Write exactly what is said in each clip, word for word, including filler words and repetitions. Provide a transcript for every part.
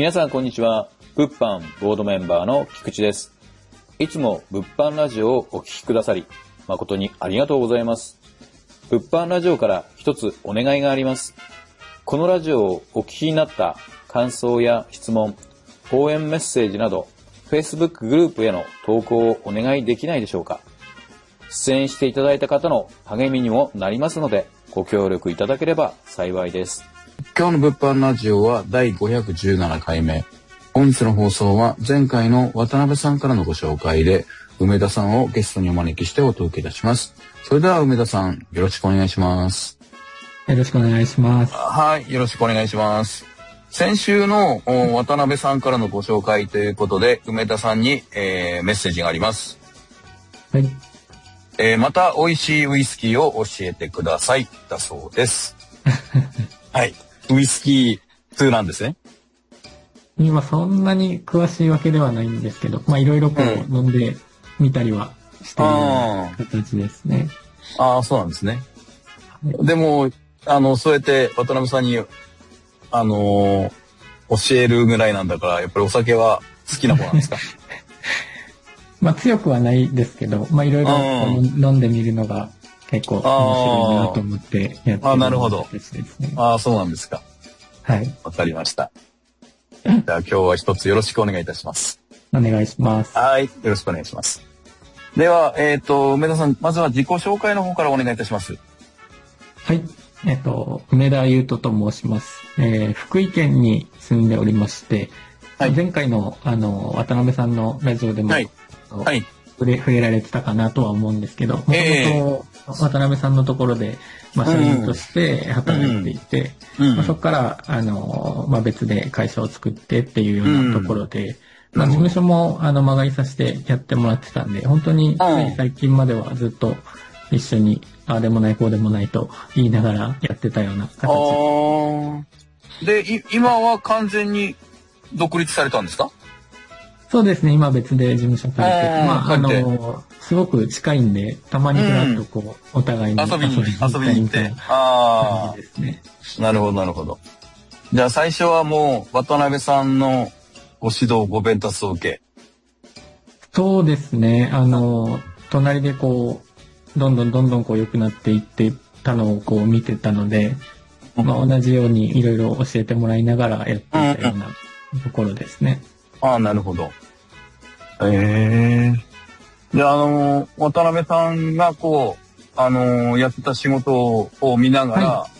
皆さんこんにちは。物販ボードメンバーの菊池です。いつも物販ラジオをお聞きくださり誠にありがとうございます。物販ラジオから一つお願いがあります。このラジオをお聞きになった感想や質問、応援メッセージなど Facebook グループへの投稿をお願いできないでしょうか。出演していただいた方の励みにもなりますのでご協力いただければ幸いです。 今日の物販ラジオはだいごひゃくじゅうななかいめ。本日の放送は前回の渡辺さんからのご紹介で梅田さんをゲストにお招きしてお届けいたします。それでは梅田さん、よろしくお願いします。 よろしくお願いします。 はい、よろしくお願いします。先週の渡辺さんからのご紹介ということで梅田さんに、えー、メッセージがあります。 はい。 えー、また美味しいウイスキーを教えてくださいだそうです。はい、ウイスキー通なんですね。 今そんなに詳しいわけではないんですけど、まあいろいろこう飲んでみたりはしている形ですね。 ああ、そうなんですね。はい、でもあのそうやって渡辺さんにあのー、教えるぐらいなんだからやっぱりお酒は好きな方なんですか？ まあ強くはないですけど、まあいろいろ飲んでみるのが結構面白いなと思ってやってるああ、なるほど。 ですね。 ああ、そうなんですか。 はい。 わかりました。じゃあ今日は一つよろしくお願いいたします。 お願いします。 はい、よろしくお願いします。では、えっと、梅田さん、まずは自己紹介の方からお願いいたします。 はい。えっと、梅田優斗と申します。えー、福井県に住んでおりまして、はい、前回の、あの、渡辺さんのラジオでも、はい。はい、触れ、触れられてたかなとは思うんですけど、もともと渡辺さんのところで、まあ、社員として働いていて、うんうんまあ、そこから、あの、まあ、別で会社を作ってっていうようなところで、うんまあ、事務所も、あの、間借りさせてやってもらってたんで、本当に、つい最近まではずっと一緒に、ああでもない、こうでもないと言いながらやってたような形。 あで、い今は完全に独立されたんですか？ そうですね、今別で事務所借りて、まあ、あの、すごく近いんで、たまにふらっとこう、お互いに遊びに遊びに行って。ああ、ですね。なるほど、なるほど。じゃあ最初はもう、渡辺さんのご指導、ご鞭撻を受け。 そうですね、あの、隣でこう、どんどんどんどんこう良くなっていってたのをこう見てたので、まあ同じようにいろいろ教えてもらいながらやっていたようなところですね。 ああ、なるほど。ええー。じゃあ、あのー、渡辺さんがこう、あのー、やってた仕事を見ながら、はい、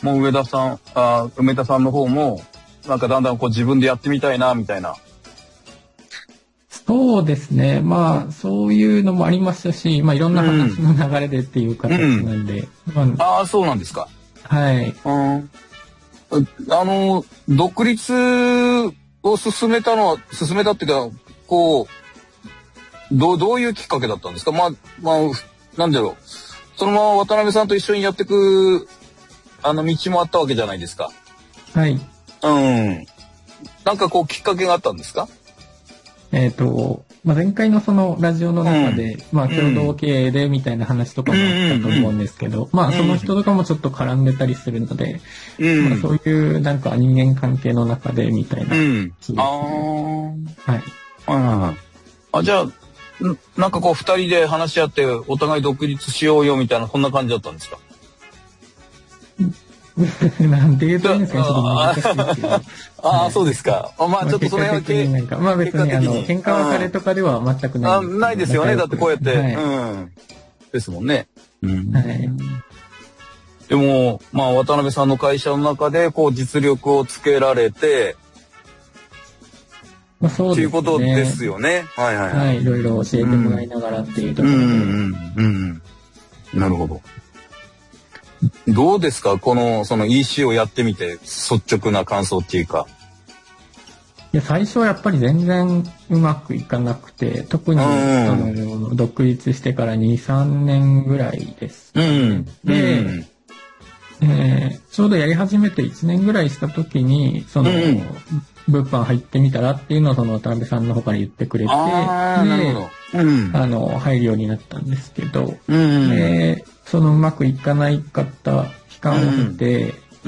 もう上田さん、あ、梅田さんの方も、なんかだんだんこう自分でやってみたいな、みたいな。 そうですね。まあ、そういうのもありましたし、まあ、いろんな話の流れでっていう形なんで。 うんうんまあ、ああ、そうなんですか。 はい。 うん、あの、独立を進めたのは、進めたっていうか、こう、どう、どういうきっかけだったんですか？まあ、まあ、なんだろう。そのまま渡辺さんと一緒にやっていく、あの、道もあったわけじゃないですか。 はい。 うん。なんかこう、きっかけがあったんですか？ えっと、まあ、前回のそのラジオの中で、うん、まあ、共同経営でみたいな話とかもあったと思うんですけど、うん、まあ、その人とかもちょっと絡んでたりするので、うん、まあ、そういうなんか人間関係の中でみたいな、うん。ああ。はい。 ああ、じゃあ、なんかこう、二人で話し合って、お互い独立しようよみたいな、こんな感じだったんですか？ なんて言うといいんですかね、ちょっと難しいですけど。 ああ、そうですか。まあちょっとそれはけなんかまあ別にあの喧嘩別れとかでは全くない。 あないですよね。だってこうやって、はい、うんですもんね。うん。はい。でもまあ渡辺さんの会社の中でこう実力をつけられて、 まあそうですね。ということですよね。はいはいはい。 はい、いろいろ教えてもらいながらっていうところで。うんうんうん。 なるほど。どうですかこのその イーシー をやってみて率直な感想っていうか。 いや最初はやっぱり全然うまくいかなくて、特にあの独立してからに、さんねんぐらいです、ね。うん、で、うんえー、ちょうどやり始めていちねんぐらいした時にその、うん、物販入ってみたらっていうのをその渡辺さんの方から言ってくれて、 あなるほど、 うん、あの入るようになったんですけど、うん、でそのうまくいかないかった期間を経て、 うん。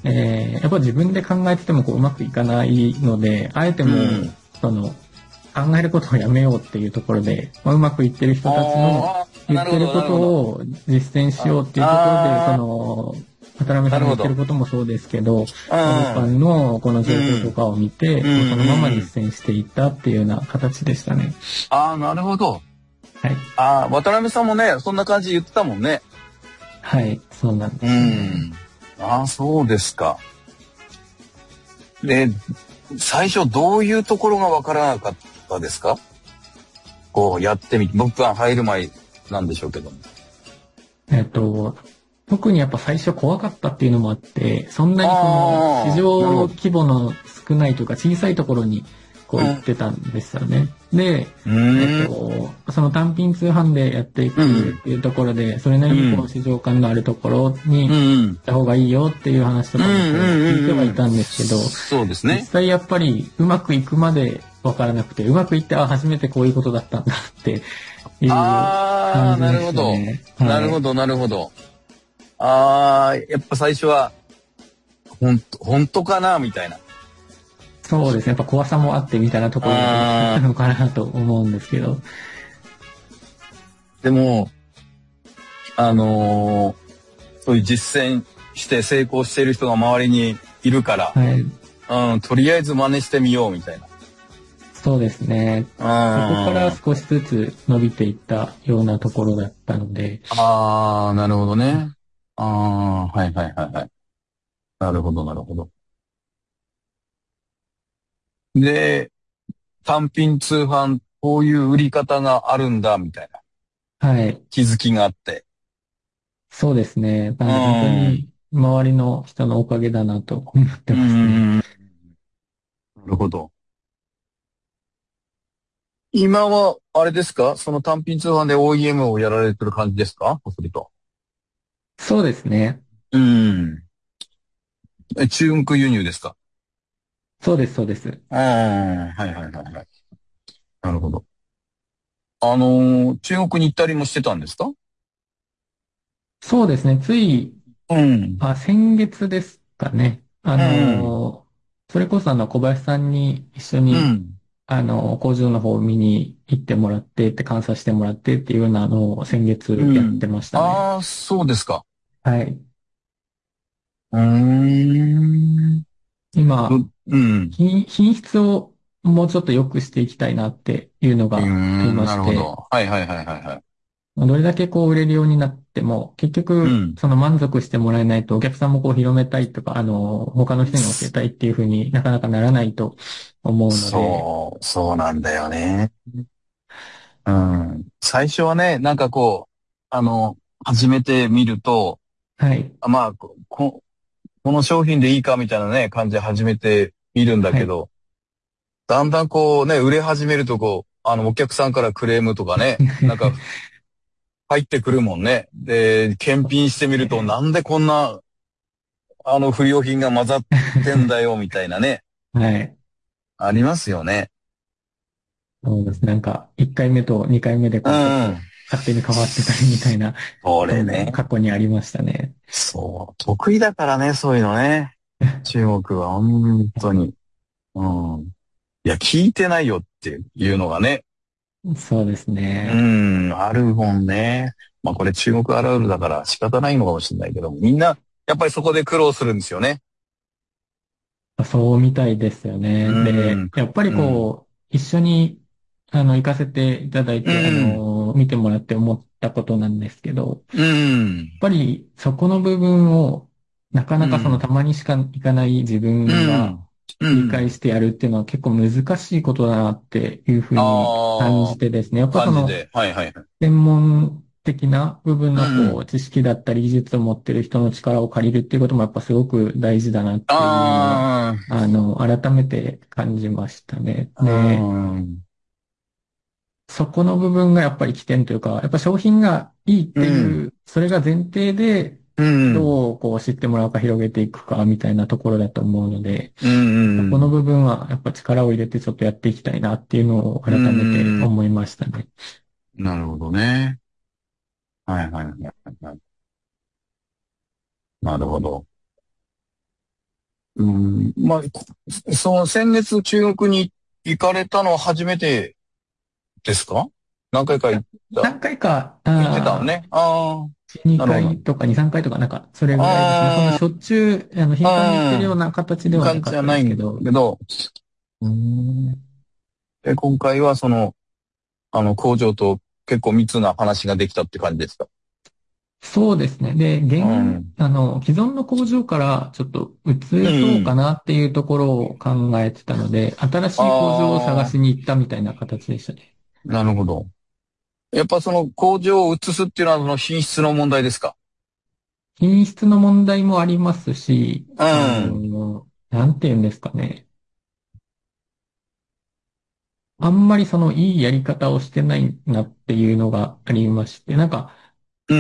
えー、やっぱ自分で考えててもこううまくいかないので、あえても、うん、その、考えることをやめようっていうところで、まあ、うまくいってる人たちの言ってることを実践しようっていうところで、その、渡辺さんが言ってることもそうですけど、物販のこの情報とかを見て、うん、そのまま実践していったっていうような形でしたね。 ああ、なるほど。 はい。 ああ、渡辺さんもね、そんな感じ言ってたもんね。 はい、そうなんです、 ね。うん。ああ、そうですか。で、最初どういうところがわからなかったですか？こうやってみて、僕は入る前なんでしょうけども。 えっと、特にやっぱ最初怖かったっていうのもあって、そんなにその市場規模の少ないというか小さいところにこう行ってたんですよね。うん、で、えっと、その単品通販でやっていくっていうところで、それなりにこう市場感のあるところに行った方がいいよっていう話とかもこう聞いてはいたんですけど、 そうですね。 実際やっぱりうまくいくまでわからなくて、うまくいって、あ、初めてこういうことだったんだっていう感じですね。 ああ、なるほど。はい、なるほど、なるほど。ああ、やっぱ最初は、ほんと、本当かなみたいな。 そうですね。やっぱ怖さもあってみたいなところがあったのかなと思うんですけど。 でも、あのー、そういう実践して成功している人が周りにいるから、はい、うん、とりあえず真似してみようみたいな。 そうですね。そこから少しずつ伸びていったようなところだったので。 ああ、なるほどね。ああ、はいはいはいはい。なるほどなるほど。で、単品通販、こういう売り方があるんだ、みたいな。はい。 気づきがあって。 そうですね。なので本当に周りの人のおかげだなと思ってますね。 なるほど。今は、あれですか？その単品通販で オーイーエム をやられてる感じですか？そうすると。 そうですね。 うん。え、中国輸入ですか？ そうです、そうです。 ああ、はいはいはいはい。なるほど。あのー、中国に行ったりもしてたんですか？ そうですね。つい、 うん。 あ、先月ですかね。あの、うん、それこそあの小林さんに一緒に、うん、あの、工場の方を見に行ってもらってって観察してもらってっていうようなのを先月やってましたね。うん、 ああ、そうですか。 はい。 うーん。 今、うん、品、品質をもうちょっと良くしていきたいなっていうのがありまして。なるほど。 はいはいはいはいはい。 どれだけこう売れるようになっても、結局、その満足してもらえないと、お客さんもこう広めたいとか、あの、他の人に教えたいっていうふうになかなかならないと思うので。 そう、そうなんだよね。うん。最初はね、なんかこう、あの、始めてみると、 はい。 まあ、こ、この商品でいいかみたいなね、感じで始めてみるんだけど、はい、だんだんこうね、売れ始めるとこう、あの、お客さんからクレームとかね、なんか、入ってくるもんね。で、検品してみると、なんでこんな、あの、不良品が混ざってんだよ、みたいなね。 はい。 ありますよね。 そうです。なんか、いっかいめとにかいめでこう、ちょっと勝手に変わってたりみたいな。 それね。 過去にありましたね。 そう。得意だからね、そういうのね。中国は本当に。うん。いや、聞いてないよっていうのがね。 そうですね。 うん、あるもんね。まあこれ中国あるあるだから仕方ないのかもしれないけど、みんな、やっぱりそこで苦労するんですよね。 そうみたいですよね。で、やっぱりこう、一緒に、あの、行かせていただいて、あの、見てもらって思ったことなんですけど、やっぱりそこの部分を、なかなかそのたまにしか行かない自分が理解してやるっていうのは結構難しいことだなっていうふうに感じてですね。やっぱその、専門的な部分のこう知識だったり技術を持ってる人の力を借りるっていうこともやっぱすごく大事だなっていうのは、あの、改めて感じましたね。で、そこの部分がやっぱり起点というか、やっぱ商品がいいっていう、それが前提で、どうこう知ってもらうか広げていくかみたいなところだと思うので、この部分はやっぱ力を入れてちょっとやっていきたいなっていうのを改めて思いましたね。 なるほどね。はいはいはいはい。なるほど。 うん、まあ、その先月中国に行かれたのは初めてですか？何回か行った？ 何回か、 行ってたのあね。ああ、 ー、にかいなるほど。 とかに、さんかいとかなんか、それぐらいですね。そんなあしょっちゅう、あの、頻繁に行ってるような形であ、 は感じじなかったでゃないんだすけど、 けど、うん。で、今回はその、あの、工場と結構密な話ができたって感じですか？ そうですね。で、 う現、 ん。 あの、既存の工場からちょっと移そうかうん。 なっていうところを考えてたので、新しい工場を探ああ、 しに行ったみたいな形でしたね。 なるほど。やっぱその工場を移すっていうのはその品質の問題ですか？ 品質の問題もありますし、 うあん。 の、なんていうんですかね。あんまりそのいいやり方をしてないなっていうのがありまして、なんかうん。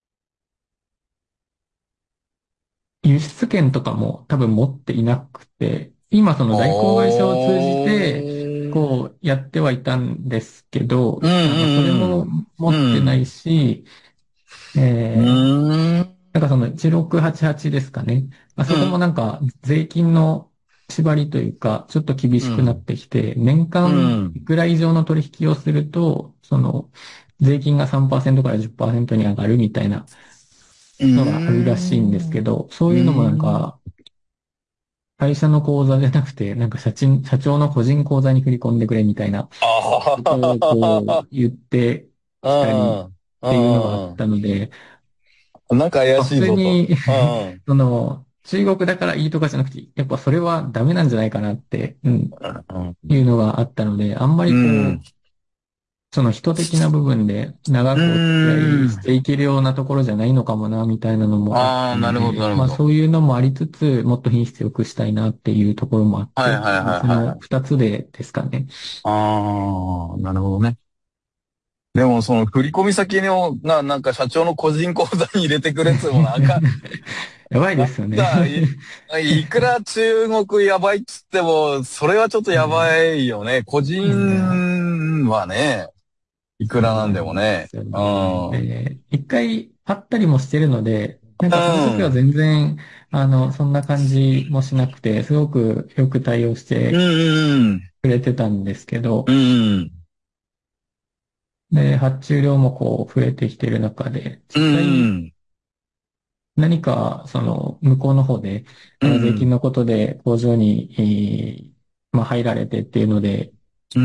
輸出権とかも多分持っていなくて、今その代行会社を通じおて、 ー。 こうやってはいたんですけど、 うんあの、それもうん持うん。 ってないし、 うん。 えーうーん。 なんかそのいちろくはちはちですかね。あそこもうん。 なんか税金の縛りというか、ちょっと厳しくなっうん。 てきて、年う間いん。 くら以上の取引をすると、その税金がさんパーセントからじゅっパーセントに上がるみたいなうーのがあるらしいんですけん。 ど、そうういうのもなんーん。 か会社の口座じゃなくて、なんか社賃、社長の個人口座に振り込んでくれみたいなあことをこう言ってきたりあ。 っうていうのがあっん。 たので、 うん。なんか怪まあ普しいぞと。 通にうん。 その、中国だからいいとかじゃなくて、やっぱそれはダメなんじゃないかなって、うん、いうのがあったので、あんまうりこん。 う、その人的な部分で長うくお付き合いしん。 ていけるようなところじゃないのかもな、みたいなのもあっああ、 たなるほど、 ので、 なるほど。 まあそういうのもありつつ、もっと品質良くしたいなっていうところもあって、 はいはいはいそのはいはい。 二つでですかね。 ああ、なるほどね。でも、その振込先のが、なんか社長の個人口座に入れてくれっつうもなんか、 やばいでなんすよね。 か、い、いくら中国やばいっつっても、それはちょっとやばいよね。個いや、 人はね、いくらなんでそうなんもね。 ですようね。 ん。うん。 で、一回会ったりもしてるので、なんかその時は全然、あの、そんな感じもしなくて、すごくよく対応しうてん。 くれてたんですけうど、 ん。 で、発注量もこう増えてきてる中で、 う実際ん。 何かその向こうの方で、 うん。 なんか税うん。 金のことで工場に、えーまあ、入られてっていうので、 うん。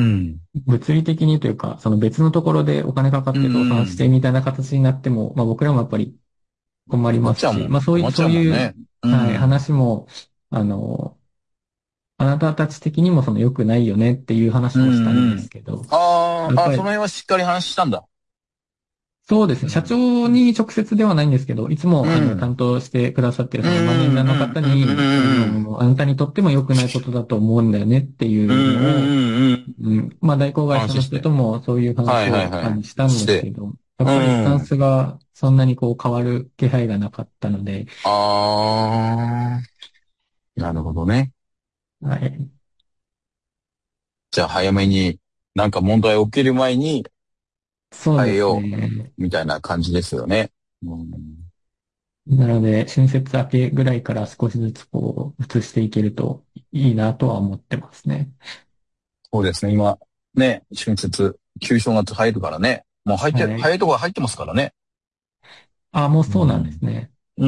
物理的にというか、その別のところでお金かかうって倒産してん。 みたいな形になっても、まあ僕らもやっぱり困り困っますし、 ちゃうもん。 まあそういう、 困っちゃそういう、 うもんね。うはい、 ん。 話も、あの、あなたたち的にもその良くないよねっていうう話もしたんでん。うん。 すけど、 ああ、あ、 やっぱりその辺はしっかり話したんだ。 そうですね。社うん。 長に直接ではないんですけど、いつも、あの、 うん。 担当してくださってるうそのマネージャーん。 のうん。うん。 方に、あうん。 の、あなたにとっても良くないことだと思うんだよねっていうん。 うのを、 うん。 うん、まあ、代行会社の話して。 人ともそういうはい話を、あの、 はいはい。 したんして。 ですけど、やうっぱりスタンん。 スがそんなにこう変わる気配がなかったので、 ああ、なるほどね。 はい。 じゃあ早めに、なんか問題起きる前にそうです変えよね。 う、みたいな感じですよね。うん、 なので、春節明けぐらいから少しずつこう、移していけるといいなとは思ってますね。 そうですね。今、ね、春節、旧正月入るからね。もう入って、 はい。 早いところ入ってますからね。 あ、もうそうなんですうん。 ね。 うん。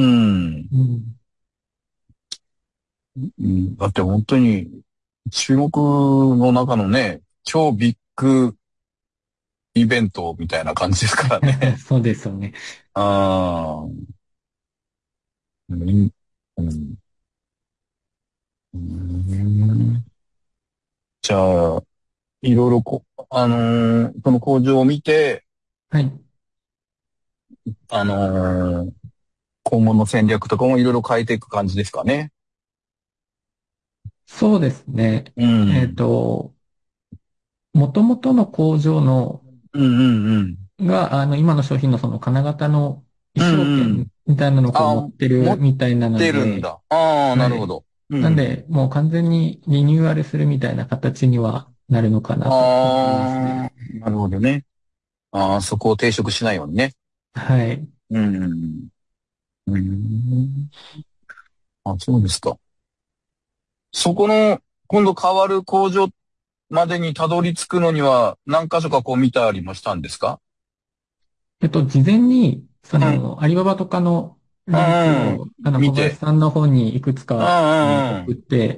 うん。 うん、だって本当に、中国の中のね、超ビッグイベントみたいな感じですからね。 そうですよね。 ああ、うん。うん。うん、じゃあ、いろいろこ、あのーその工場を見て、 はい。 あのー今後の戦略とかもいろいろ変えていく感じですかね。 そうですね。 うえっん。 と、元々の工場の、 うんうんうん。 が、あの、今の商品のその金型のう意思表権んうん。 みたいなのをこうあ、 持ってる持っみたいなので、 てるんだ。ああ、なはい。 るほど。うん。 なんで、もう完全にリニューアルするみたいな形にはなるのかなと思いますね。 ああ、なるほどね。ああ、そこを抵触しないようにね。 はい。 うん。うん。あ、そうですか。 そこの、今度変わる工場までにたどり着くのには、何箇所かこう見たりもしたんですか？ えっと、事前に、その、アリババとかのうん、 リンクうん、 を、あの、小林見て。 さんの方にいくつうん、 か、あの、 うん、 送って、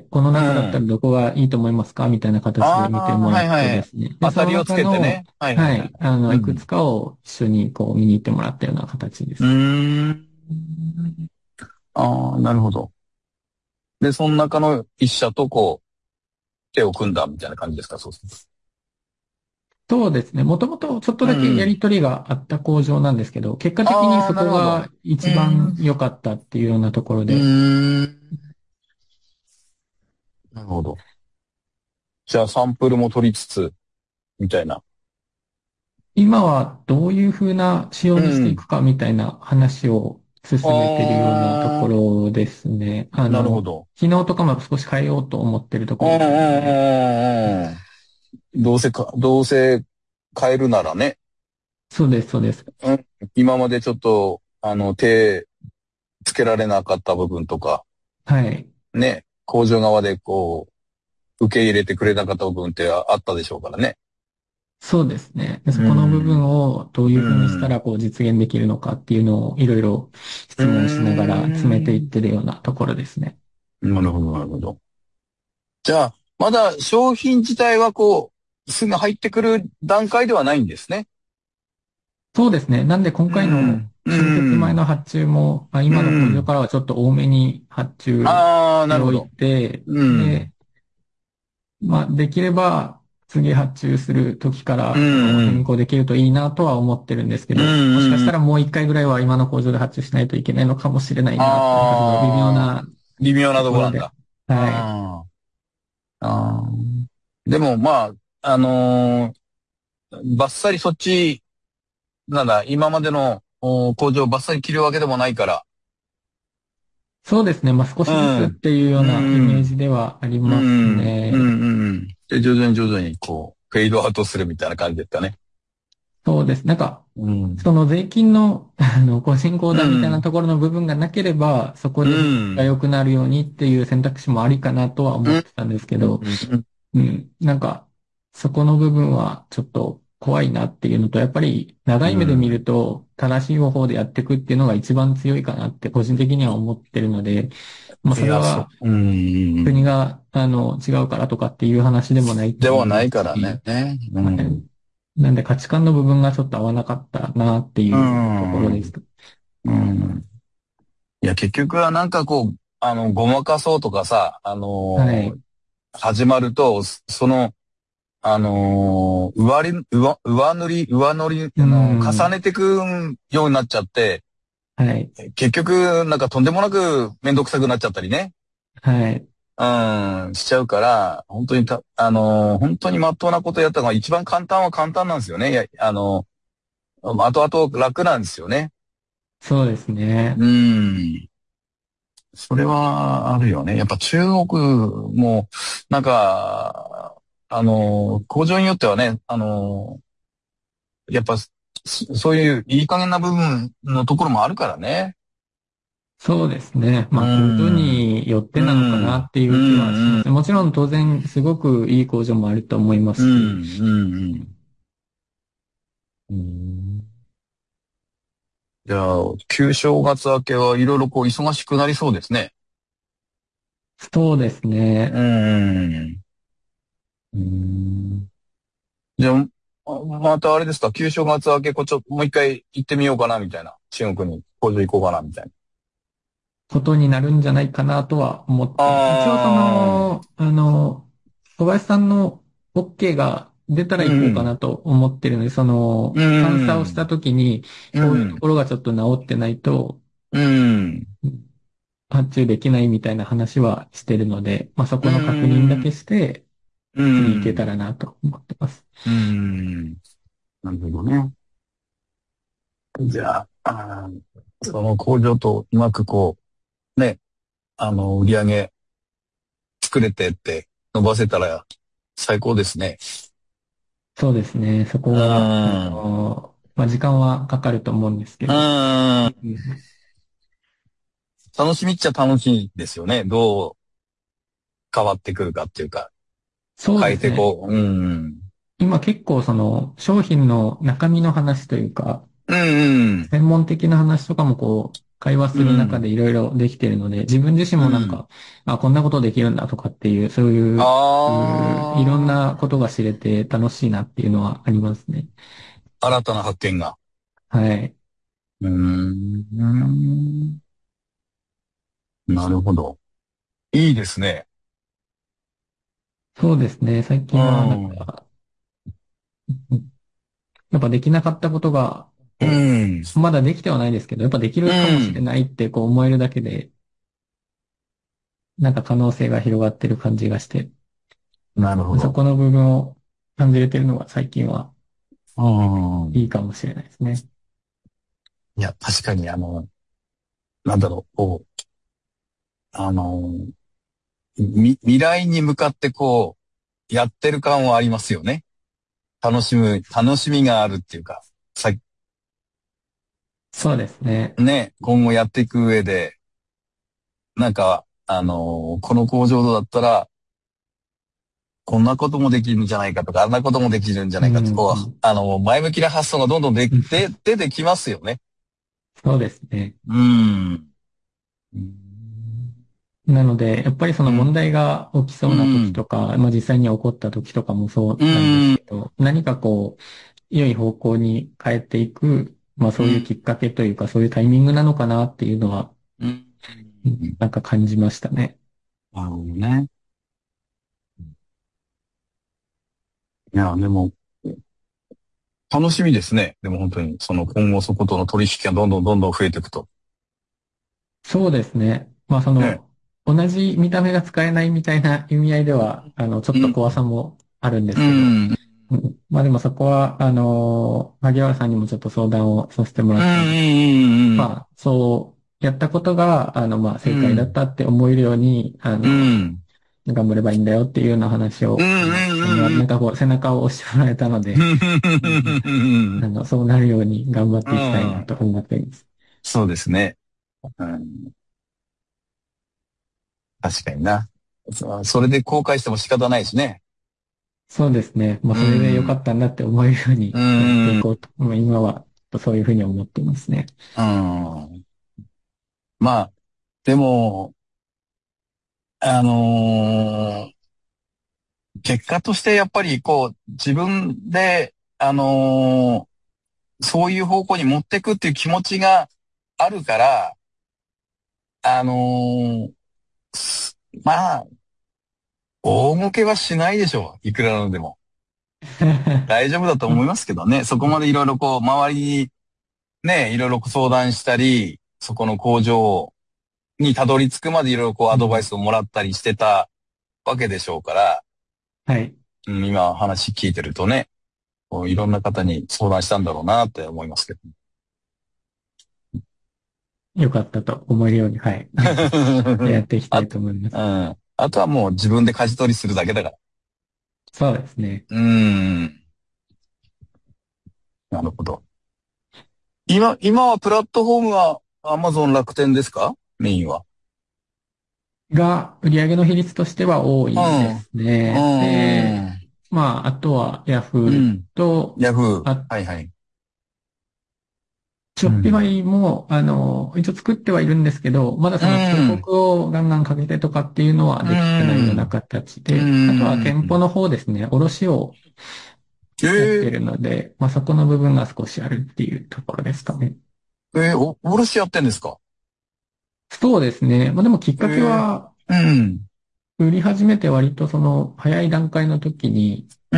このうん。 中だったらうん。 どこがいいと思いますかみたいな形で見てああ、 もらっはいはい。 てですね。で、その当たりをつ中の、 けてね。はいはいはい。 はい、あの、 うん。 いくつかを一緒にこう見に行ってもらったような形でうーす。 ん。ああ、なるほど。で、その中の一社とこう、手を組んだみたいな感じですか、そうすると。 そうですね。もともとちょっとだけやうん。 りとりがあった工場なんですけど、結果的にああ、 そなるほど。 こがうー一番ん。 良かったっていうようなところうで、 ーん。なるほど。じゃあサンプルも取りつつ、みたいな。 今はどういうふうな仕様うにしていん。 くかみたいな話を進めているようなとこああ、 ろですね。あの、 なるほど。 機能とかも少し変えようと思ってるところうんうなので、 んうんうん。どうせか、どうせ変えるならね。 そうです、そうです。 うん。今までちょっと、あの、手つけられなかった部分とか、 はい。 ね、工場側でこう、受け入れてくれなかった部分ってああったでしょうからね。 そうですね。で、 うそこの部分ん。 をどういううふうにしたん。 らこう実現できるのかっていうのをいろいろうー質問しながら詰めていっん。 てるようなところですね。 なるほど、なるほど。じゃあ、まだ商品自体はこう、すぐ入ってくる段階ではないんですね。 そうですね。なんで今う回のん。う春節前ん。 の発注も、まあ、 う今の工場ん。 からはちょっと多めに発注ああ、 しておいなるほど。 て、 うん。 で、まあ、できれば次発注する時かうらその変ん。 更できるといいなとは思ってるんですけうん。 ど、もしかうん。うん。 したらもう一回ぐらいは今の工場で発注しないといけないのかもしれないなっていうところ、微妙ああ、 な微妙なところで。 とこなんだ。 はい。 ああ。ああ。でも、まあ、あのーバッサリそっち、なんだ、今までのお工場をバッサリ切るわけでもないから。 そうですね。まあ、少うしずつっん。 ていうよううなイメーん。 ジではありうますん。うん。 ね。 うん。で、徐々に徐々にこう、フェードアウトするみたいな感じですかね。 そうです。なんか、 うん。 その税金の、あの、個人口う談みたいなん。 ところの部分がなければ、そこうで利益がん。 良くなるようにっていう選択肢もありかなとは思うん。 ってたんですけうど、 ん。 うん、なんか、そこの部分はちょっと怖いなっていうのと、やっぱり長い目で見ると、正しい方法でやっていくっていうのが一番強いかなって個人的には思ってるので、まあ、 いや、そそれはう。うん。 国が、あの、違うからとかっていう話でもないとでは思いまないからすし、 ね。うはい。 ん。 なんで価値観の部分がちょっと合わなかったなってういうところです。 ん。うん。いや、結局はなんかこう、あの、ごまかそうとかさ、あのーはい。 始まると、その、あのー上り、上、上塗り、上塗り、 うあのー重ん。 ねていくようになっちゃって、 はい。 結局、なんかとんでもなくめんどくさくなっちゃったりね。 はい。 うん、しちゃうから、本当にた、あのー本当に真っ当なことやったのが一番簡単は簡単なんですよね。いや、あのー後々楽なんですよね。 そうですね。 うん。それはあるよね。やっぱ中国も、なんか、あのー工場によってはね、あのーやっぱ、そそういういい加減な部分のところもあるからね。 そうですね。 うまあ、工場ん。 によっうてなのかなん。 っていうう気はしまん。 す。もちろん当然すごくいい工場もあると思いまうん。 すし、 うん。うん。じゃあ、旧正月明けはいろいろこう忙しくなりそうですね。 そうですうね。 ん。うん。じゃあ、あまたあれですか、旧正月明け、こうちょ、もう一回行ってみようかな、みたいな。中国に工場行こうかな、みたいことになるんじゃないかなとは思っな。 てます。一応そああ、 の、あの、小林さんの OK が出たらう行こうかん、 なと思ってるので、そうの、監査をしん、 たときに、 うこういうとん、 ころがちょっと直ってないと、 うん、 うん発注できないみたいな話はしてるので、まあ、そうこの確認だけん、 して、 う次行けたん、 らなと思ってます。 うん。なるほどね。じゃあ、あーその工場とうまくこう、ね、あの、売り上げ作れてって伸ばせたら最高ですね。 そうですね。そこうが、あん、 の、まあ、時間はかかると思うんですけうど、 ん。 うん楽しみっちゃ楽しいですよね。どう変わってくるかっていうか、 そう変えですね。 てこう。うん。 今結構その商品の中身の話というか、 うんうん。 専門的な話とかもこう、会話する中うん。 でいろいろできているので、自分自身うん。 もなんか、あ、こんなことできるんだとかっていう、そういう、うーいろんなあことが知れて楽しいなっていうのはありますね。 あ、新たな発見が。 はい。 うーん。なるほど。いいですね。 そうですね。最う近はなんん。 か、うんやっぱできなかったことが、 うこん。 う、まだできてはないですけど、やっぱできうるかもしれん。 ないってこう思えるだけで、なんか可能性が広がってる感じがして、 なるほど。 そこの部分を感じれてるのが最近はうん。 いいかもしれないですね。 いや、確かにあの、なんだろう、こう、あの、み、未来に向かってこう、やってる感はありますよね。楽しむ、楽しみがあるっていうか、さ、 そうですね。 ね、今後やっていく上で、なんか、あの、この工場だったら、こんなこともできるんじゃないかとか、あんなこともできるんじゃうないかって、こう、 ん。 あの、前向きな発想がどんどんで、で、出てきますよね。 そうですね。 うん。うん。 なので、やっぱりその問うん。 題が起きそうな時とか、まあ実際に起こった時とかもそううなんですん。 けど、何かこう、良い方向に変えていく、まあそういうきっかけというか、そういうタイミングなのかなっていうのは、 うん。 うんなんか感じましたね。 なるほどね。いや、でも、楽しみですね。でも本当に、その今後そことの取引がどんどんどんどん増えていくと。 そうですね。まあそね。 の、同じ見た目が使えないみたいな意味合いでは、あの、ちょっうん。 と怖さもあるんでうすけど、 ん。 うん、まあでもそこは、あの、萩原さんにもちょっと相談をさせてもらうん。 ったんです。 うん。 まあ、そうやったことが、あの、まあ正解だうん。 ったって思えるように、あうの、 ん。 頑張ればいいんだよっていうような話うん。 を、あの、してもらっうん。 なんかこう、背中を押してもらえたので、うん、 うん。 あの、そうなるように頑張っうていきたいなん。 と思っています。 そうですね。うん。確かにな。そそれで後悔しても仕方ないしね。 そうですね。まあ、 うそれで良かん。 ったんだって思えるよううにやっていん。 こうと、まあ、今はそういうふうに思っていますね。 うん。まあ、でも、あのー結果としてやっぱりこう、自分で、あのーそういう方向に持ってくっていう気持ちがあるから、あのーすまあ、大儲けはしないでしょう。いくらなんでも。大丈夫だと思いますけどね。そこまでいろいろこう、周りにね、いろいろ相談したり、そこの工場にたどり着くまでいろいろこうアドバイうん、 スをもらったりしてたわけでしょうから、 はい。 うん、今話聞いてるとね、こういろんな方に相談したんだろうなって思いますけど。 良かったと思えるように、はい。やっていきたいとあと、 思います。 うん。あとはもう自分で舵取りするだけだから。 そうですね。 うーん。なるほど。今、今はプラットフォームは Amazon 楽天ですか？メインは。 が、売上の比率としては多ういでん。 すね。で、 うん。 まあ、あとはう Yahoo ん。 と、 ヤフー。 あ、 はいはい。 ショッピファうん。 イも、あの、一応作ってはいるんですけど、まだうその広ん。 告をガンガンかけてとかっていうのはうできてないようなん。 形うで、あとは店舗ん。 の方ですね、卸をえー、 やってるので、まあそこの部分が少しあるっていうところですかね。 えー、お、卸やってんですか？ そうですね。まあでもきっかけえー、 は、 うん。 売り始めて割とその早い段階の時に、 うん。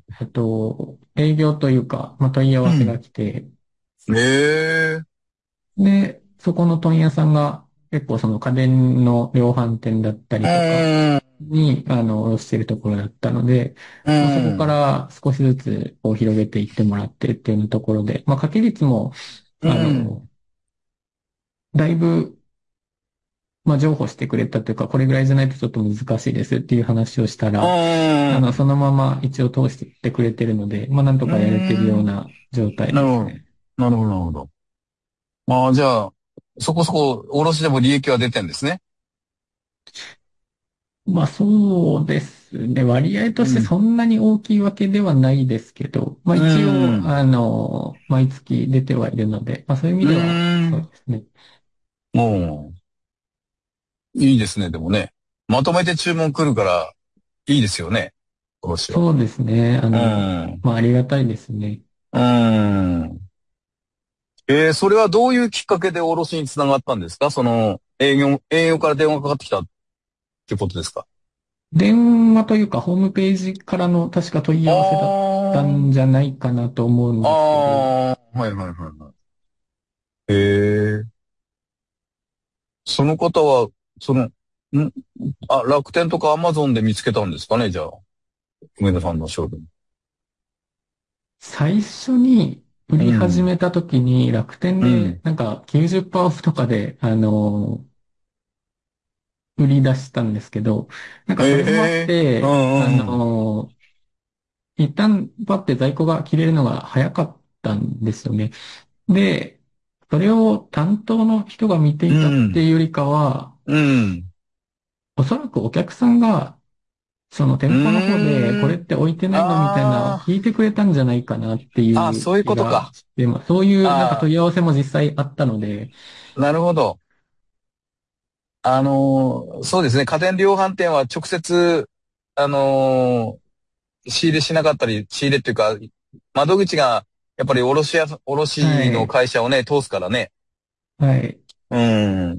えっと、営業というか、まあ問い合わせがうん。 来て、 ええで、そこの問屋さんが結構その家電の量販店だったー。 りとかうん。 に、あの、卸しているところだったので、 うまあ、そこかん。 ら少しずつこう広げていってもらってっていうようなところで、まあ、掛け率も、 うん。 あの、だいぶ、まあ、譲歩してくれたというか、これぐらいじゃないとちょっと難しいですっていう話をしたうら、あの、 ん。 そのまま一応通していってくれてるので、まあ、なんとうかやれてるようん。 な状態なるほど。 ですね。 なるほど、なるほど。ああ、じゃあ、そこそこ、卸でも利益は出てんですね。 まあそうですね。割合としてそんなに大きいわけではないですけど、まあう一応、 ん。 あの、毎月出てはいるので、まあそういう意味うでは、そうん。 ですね。 もう、いいですね、でもね。まとめて注文来るから、いいですよね。おろしは。 そうですね。あうの、 ん。 まあありがたいですね。 うん。えー、それはどういうきっかけでおろしにつながったんですか？その、営業、営業から電話がかかってきたってことですか？ 電話というか、ホームページからの確か問いあ合わせだったんー。 じゃないかなと思うんあですけど、 ー。はいはいはいはい。へえ。その方は、その、んあ、楽天とかアマゾンで見つけたんですかね、じゃあ。梅田さんの商品。 最初に売り始うん。 めた時に楽天うん。 でなんかきゅうじゅっパーセントオフとかで、あの、売り出したんですけど、なんかそれもあっええ。うて、あんうんうん。 の、一旦パって在庫が切れるのが早かったんですよね。で、それを担当の人が見てういたってん。 いうよりかは、 うん。 おそらくお客さんがそのう店舗の方でこーん。 れって置いてないのみたいなあ聞いてくれたんじゃないかなってあ。あ、 いうそういう気がことか。 して、まあ、そういうなんかあ問い合わせも実際あったので、 あ。なるほど。あのーそうですね。家電量販店は直接、あのー仕入れしなかったり、仕入れっていうか、窓口が、やっぱり卸屋、卸のはい、 会社をね、通すからね。 はい。 うん。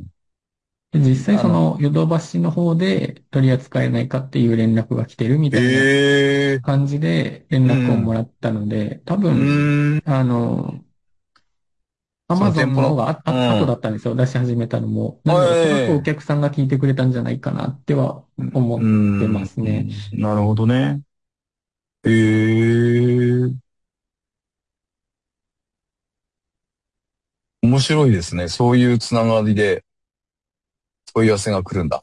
で実際あの、 そのヨドバシの方で取り扱えないかっていう連絡が来てるみたいなええ。 感じで連絡をもうん。 らったので、多う分、 ーん。 あの、アそマゾの店舗の、 ンの方があ、あ、後うん。 だったんですよ。出し始めたのも。なんで、おそらくおええ。 客さんが聞いてくれたんじゃないかなってはう思ってまん。 すね。 なるほどね。ええ。面白いですね。そういうつながりで問い合わせが来るんだ。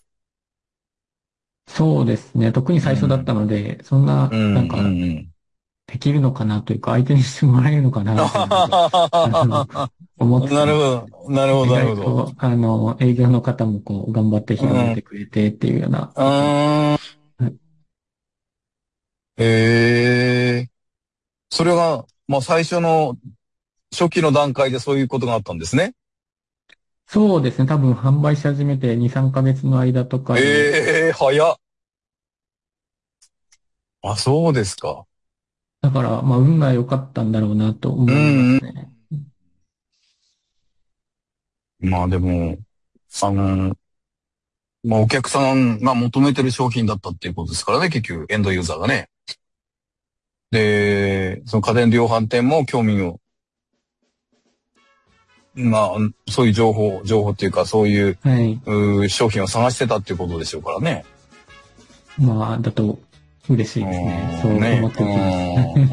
そうですね。特に最初だったうん。 ので、そんな、 うん、うん、 なんか、 うん。 できるのかなというか、相手にしてもらえるのかなあみたいなので、 ははあの、 は思っはなるほてたんですど。なるほど、 けど、意なるほど。 外と、あの、営業の方もこう、頑張ってうん。 広めてくれてっていうようなこと。 あはい。 ー。ええ。それが、まあ最初の初期の段階でそういうことがあったんですね。 そうですね。多分販売し始めてに、さんかげつの間とかに、 ええ、早っ。あ、そうですか。 だから、まあ、運が良かったんだろうなとう思いまん、 すね。 うん。まあでも、あの、まあお客さんが求めてる商品だったっていうことですからね、結局、エンドユーザーがね。で、その家電量販店も興味を、まあ、そういう情報、情報っていうか、そういう、 はい。 うー商品を探してたっていうことでしょうからね。 まあ、だと嬉しういですね。そうーん、ね。 思っておきます。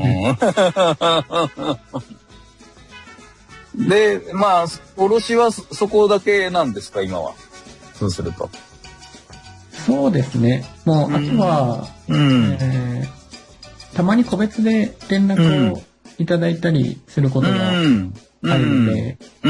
うん。で、まあ、卸はそ、そこだけなんですか、今は。そうすると。 そうですね。もう、あとうん。 は、 うん。 えーたまに個別で連うん。 絡をいただいたりするこうとがん。うあるのん。 で、 うん。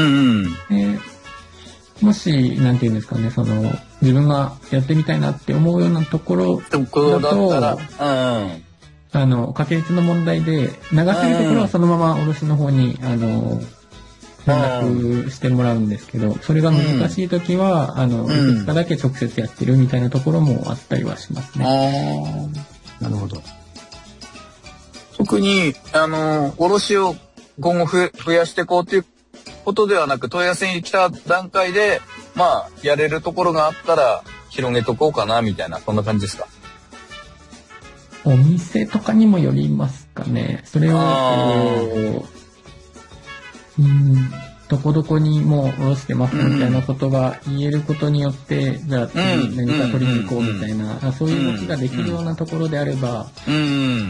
でもし、なんていうんですかね、その、自分がやってみたいなって思うようなところところだだったら、 と、あの、確率の問題で、流せるところはそのまま卸の方に、あの、連絡してもらうんですけど、それが難しいときは、あの、いくつかだけ直接やってるみたいなところもあったりはしますうん。あね。 あ、なるほど。特に、あの、卸を今後ふ増やしていこうということではなく、問い合わせに来た段階で、まあ、やれるところがあったら、広げとこうかな、みたいな、そんな感じですか。 お店とかにもよりますかね。それを、 あこう、うん、どこどこにもう卸してますみたいなことが言えることによって、じゃあ次何か取りに行こうみたいな、そういう動きができるようなところであれば、 うん。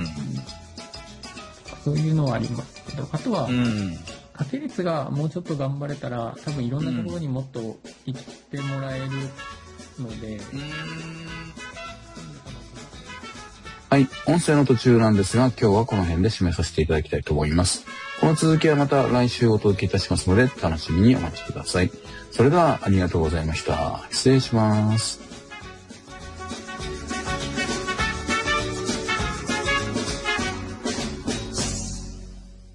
そういうのはありますけど、あとはう、ん。 掛け率がもうちょっと頑張れたら、多分いろんなところにもっと行ってもらえるので、 はい。音声の途中なんですが、今日はこの辺で締めさせていただきたいと思います。この続きはまた来週お届けいたしますので、楽しみにお待ちください。それではありがとうございました。失礼します。